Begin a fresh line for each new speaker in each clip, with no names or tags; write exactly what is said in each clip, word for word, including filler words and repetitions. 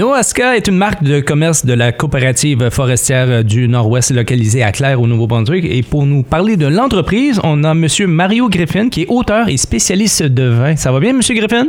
Noasca est une marque de commerce de la coopérative forestière du Nord-Ouest localisée à Clare au Nouveau-Brunswick. Et pour nous parler de l'entreprise, on a M. Mario Griffin qui est auteur et spécialiste de vin. Ça va bien, M. Griffin?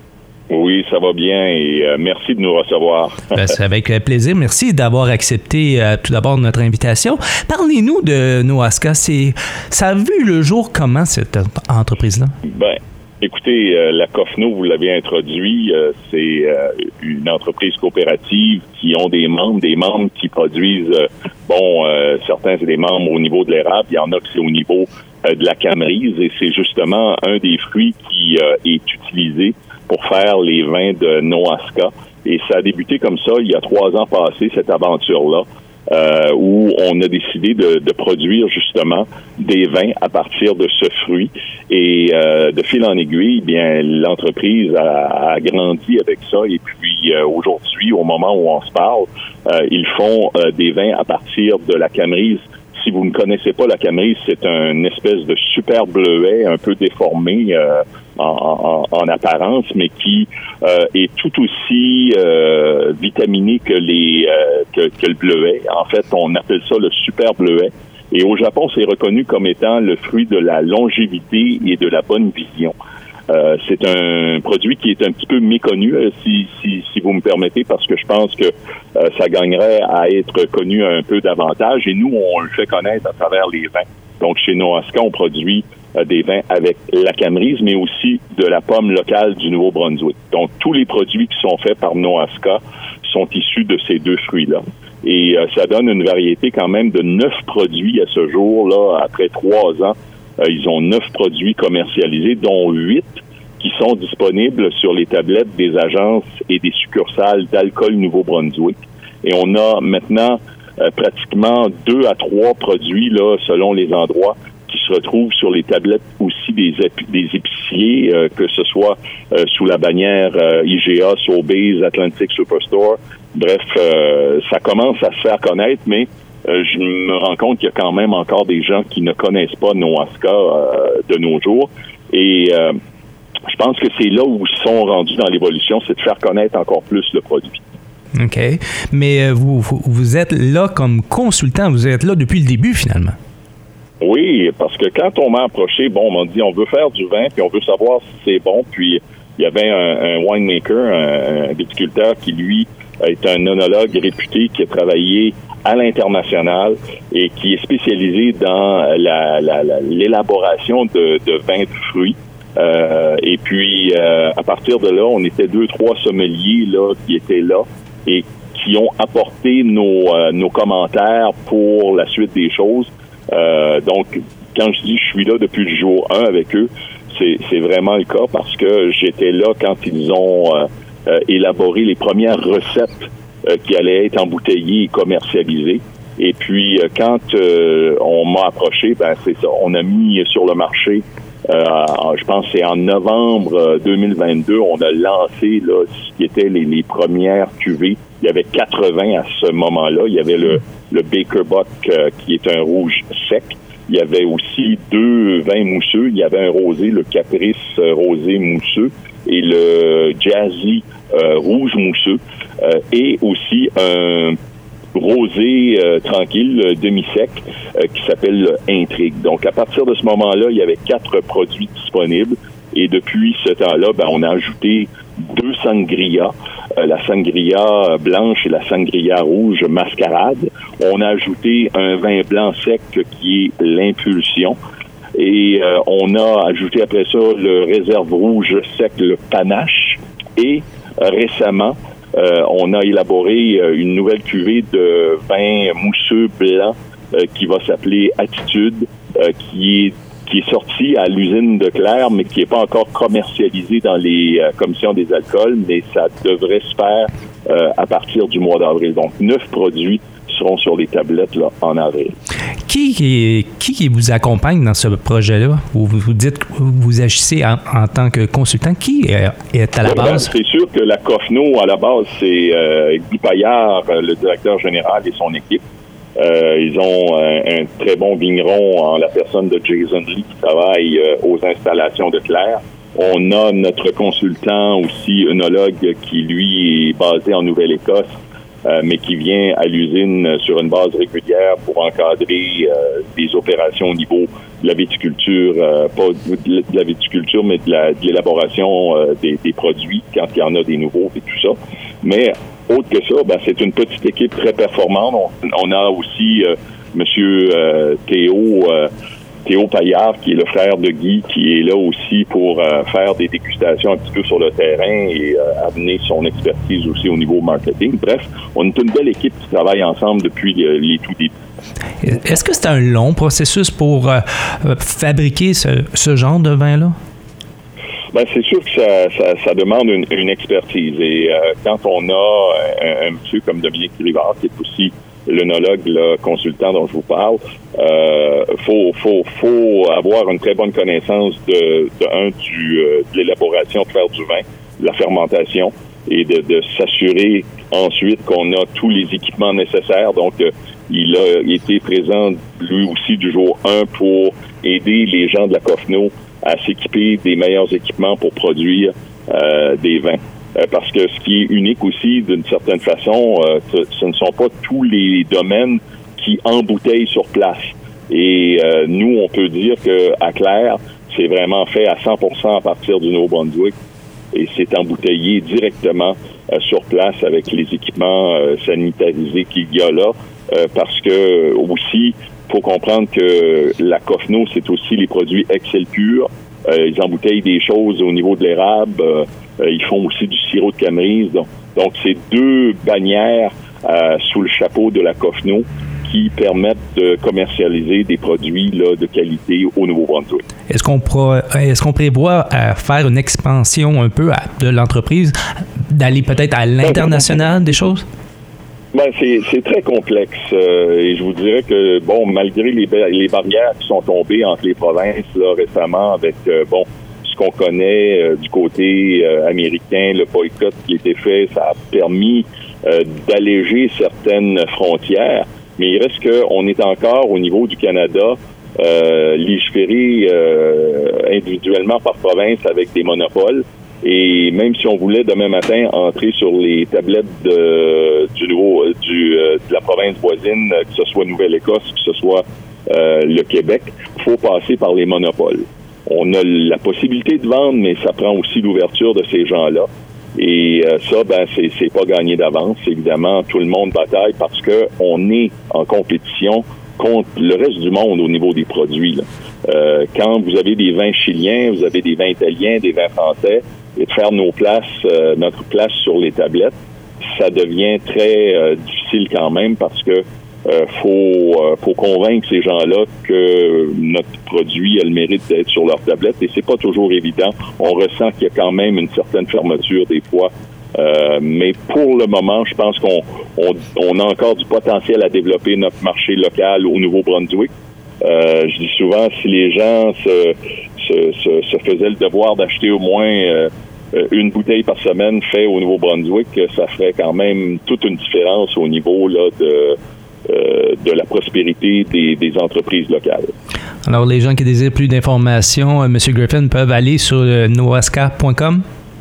Oui, ça va bien et euh, merci de nous recevoir.
Ben, c'est avec plaisir. Merci d'avoir accepté euh, tout d'abord notre invitation. Parlez-nous de Noasca. C'est, ça a vu le jour comment, cette entreprise-là?
Ben, écoutez, euh, la COFNO, vous l'avez introduit, euh, c'est euh, une entreprise coopérative qui ont des membres, des membres qui produisent, euh, bon, euh, certains c'est des membres au niveau de l'érable, il y en a qui c'est au niveau euh, de la camerise et c'est justement un des fruits qui euh, est utilisé pour faire les vins de Noasca. Et ça a débuté comme ça il y a trois ans passés, cette aventure-là, euh, où on a décidé de, de produire justement des vins à partir de ce fruit. Et euh, de fil en aiguille, bien l'entreprise a, a grandi avec ça. Et puis euh, aujourd'hui, au moment où on se parle, euh, ils font euh, des vins à partir de la camerise. Si vous ne connaissez pas la camerise, c'est une espèce de super bleuet un peu déformé euh, en, en, en apparence, mais qui euh, est tout aussi euh, vitaminé que les euh, que, que le bleuet. En fait, on appelle ça le super bleuet. Et au Japon, c'est reconnu comme étant le fruit de la longévité et de la bonne vision. Euh, c'est un produit qui est un petit peu méconnu, euh, si, si, si vous me permettez, parce que je pense que euh, ça gagnerait à être connu un peu davantage. Et nous, on le fait connaître à travers les vins. Donc, chez Noasca, on produit euh, des vins avec la camerise, mais aussi de la pomme locale du Nouveau-Brunswick. Donc, tous les produits qui sont faits par Noasca sont issus de ces deux fruits-là. Et euh, ça donne une variété quand même de neuf produits à ce jour, là, après trois ans. Euh, ils ont neuf produits commercialisés, dont huit qui sont disponibles sur les tablettes des agences et des succursales d'Alcool Nouveau-Brunswick. Et on a maintenant euh, pratiquement deux à trois produits, là, selon les endroits, qui se retrouvent sur les tablettes aussi des, épi- des épiciers, euh, que ce soit euh, sous la bannière euh, I G A, Sobeys, Atlantic Superstore. Bref, euh, ça commence à se faire connaître, mais Euh, je me rends compte qu'il y a quand même encore des gens qui ne connaissent pas Noasca euh, de nos jours. Et euh, je pense que c'est là où ils sont rendus dans l'évolution, c'est de faire connaître encore plus le produit.
OK. Mais euh, vous, vous, vous êtes là comme consultant, vous êtes là depuis le début, finalement.
Oui, parce que quand on m'a approché, bon, on m'a dit, on veut faire du vin, puis on veut savoir si c'est bon. Puis il y avait un, un winemaker, un, un viticulteur qui, lui, est un œnologue réputé qui a travaillé à l'international et qui est spécialisé dans la, la, la, l'élaboration de, de vins de fruits. Euh, et puis, euh, à partir de là, on était deux, trois sommeliers là qui étaient là et qui ont apporté nos, euh, nos commentaires pour la suite des choses. Euh, donc, quand je dis je suis là depuis le jour un avec eux, c'est, c'est vraiment le cas parce que j'étais là quand ils ont euh, euh, élaboré les premières recettes euh, qui allaient être embouteillées et commercialisées. Et puis, euh, quand euh, on m'a approché, ben c'est ça, on a mis sur le marché, euh, je pense que c'est en novembre deux mille vingt-deux, on a lancé là ce qui étaient les, les premières cuvées. Il y avait quatre-vingts à ce moment-là. Il y avait le, le Baker Buck euh, qui est un rouge sec. Il y avait aussi deux vins mousseux. Il y avait un rosé, le Caprice euh, rosé mousseux, et le Jazzy euh, rouge mousseux, euh, et aussi un rosé euh, tranquille, euh, demi-sec, euh, qui s'appelle le Intrigue. Donc, à partir de ce moment-là, il y avait quatre produits disponibles. Et depuis ce temps-là, ben, on a ajouté deux sangria, euh, la sangria blanche et la sangria rouge mascarade. On a ajouté un vin blanc sec qui est l'impulsion. Et euh, on a ajouté après ça le réserve rouge sec, le panache. Et euh, récemment, euh, on a élaboré euh, une nouvelle cuvée de vin mousseux blanc euh, qui va s'appeler Attitude, euh, qui est qui est sorti à l'usine de Clare, mais qui n'est pas encore commercialisé dans les euh, commissions des alcools, mais ça devrait se faire euh, à partir du mois d'avril. Donc, neuf produits seront sur les tablettes là, en avril.
Qui, qui, qui vous accompagne dans ce projet-là? Vous, vous dites que vous agissez en, en tant que consultant. Qui est, est à la base?
C'est sûr que la COFNO, à la base, c'est euh, Guy Paillard, le directeur général et son équipe. Euh, ils ont un, un très bon vigneron en la personne de Jason Lee qui travaille euh, aux installations de Clare. On a notre consultant aussi, œnologue, qui lui est basé en Nouvelle-Écosse, euh, mais qui vient à l'usine sur une base régulière pour encadrer euh, des opérations au niveau de la viticulture, euh, pas de la viticulture, mais de, la, de l'élaboration euh, des, des produits quand il y en a des nouveaux et tout ça. Mais autre que ça, ben, c'est une petite équipe très performante. On, on a aussi euh, Monsieur euh, Théo euh, Théo Paillard, qui est le frère de Guy, qui est là aussi pour euh, faire des dégustations un petit peu sur le terrain et euh, amener son expertise aussi au niveau marketing. Bref, on est une belle équipe qui travaille ensemble depuis euh, les tout débuts.
Est-ce que c'est un long processus pour euh, fabriquer ce, ce genre de vin-là?
Ben, c'est sûr que ça, ça, ça demande une, une expertise. Et euh, quand on a un, un monsieur comme Dominique Rivard, qui est aussi l'œnologue, le consultant dont je vous parle, euh, faut, faut, faut avoir une très bonne connaissance de, de un du euh, de l'élaboration, de faire du vin, de la fermentation, et de, de s'assurer ensuite qu'on a tous les équipements nécessaires. Donc, euh, il a été présent lui aussi du jour un pour aider les gens de la Cofno à s'équiper des meilleurs équipements pour produire euh, des vins. Euh, parce que ce qui est unique aussi, d'une certaine façon, euh, ce, ce ne sont pas tous les domaines qui embouteillent sur place. Et euh, nous, on peut dire que à Clair, c'est vraiment fait à cent pour cent à partir du Nouveau-Brunswick et c'est embouteillé directement euh, sur place avec les équipements euh, sanitarisés qu'il y a là. Euh, parce que aussi, faut comprendre que la Cofno, c'est aussi les produits Excel pur. Euh, ils embouteillent des choses au niveau de l'érable. Euh, euh, ils font aussi du sirop de camerise. Donc, donc c'est deux bannières euh, sous le chapeau de la Cofno qui permettent de commercialiser des produits là, de qualité au Nouveau-Brunswick.
Est-ce qu'on, pro, est-ce qu'on prévoit à faire une expansion un peu à, de l'entreprise, d'aller peut-être à l'international des choses?
Ben, c'est, c'est très complexe euh, et je vous dirais que, bon, malgré les, les barrières qui sont tombées entre les provinces là, récemment avec, euh, bon, ce qu'on connaît euh, du côté euh, américain, le boycott qui a été fait, ça a permis euh, d'alléger certaines frontières, mais il reste qu'on est encore au niveau du Canada euh, légiféré euh, individuellement par province avec des monopoles. Et même si on voulait demain matin entrer sur les tablettes de, du nouveau, du, euh, de la province voisine, que ce soit Nouvelle-Écosse, que ce soit euh, le Québec, il faut passer par les monopoles. On a la possibilité de vendre, mais ça prend aussi l'ouverture de ces gens-là. Et euh, ça, ben, c'est, c'est pas gagné d'avance. Évidemment, tout le monde bataille parce que on est en compétition contre le reste du monde au niveau des produits. Là. Euh, quand vous avez des vins chiliens, vous avez des vins italiens, des vins français, et de faire nos places, euh, notre place sur les tablettes, ça devient très euh, difficile quand même parce que euh, faut, euh, faut convaincre ces gens-là que notre produit a le mérite d'être sur leur tablette et c'est pas toujours évident. On ressent qu'il y a quand même une certaine fermeture des fois. Euh, mais pour le moment, je pense qu'on on, on a encore du potentiel à développer notre marché local au Nouveau-Brunswick. Euh, je dis souvent, si les gens se, se, se, se faisaient le devoir d'acheter au moins euh, une bouteille par semaine fait au Nouveau-Brunswick, ça ferait quand même toute une différence au niveau là, de, euh, de la prospérité des, des entreprises locales.
Alors, les gens qui désirent plus d'informations, euh, M. Griffin, peuvent aller sur euh, noasca point com?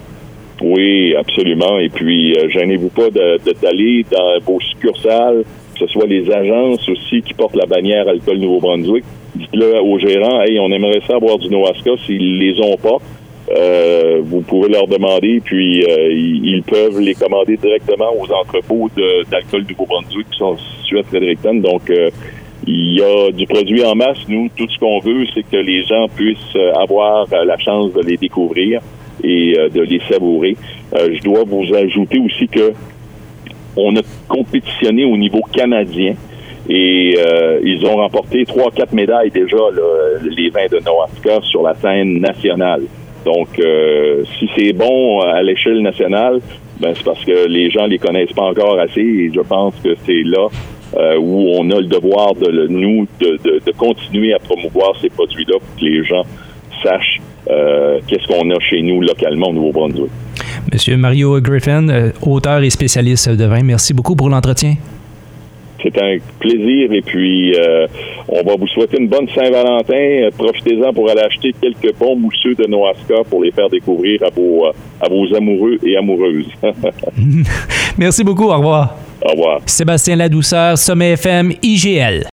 Oui, absolument. Et puis, euh, gênez-vous pas de, de, d'aller dans vos succursales, que ce soit les agences aussi qui portent la bannière Alcool Nouveau-Brunswick. Dites-le aux gérants, hey, on aimerait ça avoir du Noasca. S'ils les ont pas, euh, vous pouvez leur demander, puis euh, ils, ils peuvent les commander directement aux entrepôts de, d'Alcool Nouveau-Brunswick qui sont situés à Fredericton. Donc, euh, il y a du produit en masse. Nous, tout ce qu'on veut, c'est que les gens puissent avoir la chance de les découvrir et euh, de les savourer. Euh, je dois vous ajouter aussi que on a compétitionné au niveau canadien et euh, ils ont remporté trois, quatre médailles déjà, là, les vins de Noasca sur la scène nationale. Donc, euh, si c'est bon à l'échelle nationale, ben c'est parce que les gens les connaissent pas encore assez et je pense que c'est là euh, où on a le devoir de le, nous de, de, de continuer à promouvoir ces produits-là pour que les gens sachent euh, qu'est-ce qu'on a chez nous localement au Nouveau-Brunswick.
Monsieur Mario Griffin, euh, auteur et spécialiste de vin, merci beaucoup pour l'entretien.
C'est un plaisir et puis euh, on va vous souhaiter une bonne Saint-Valentin. Profitez-en pour aller acheter quelques bons mousseux de Noasca pour les faire découvrir à vos, à vos amoureux et amoureuses.
Merci beaucoup. Au revoir.
Au revoir.
Sébastien Ladouceur, Sommet F M, I G L.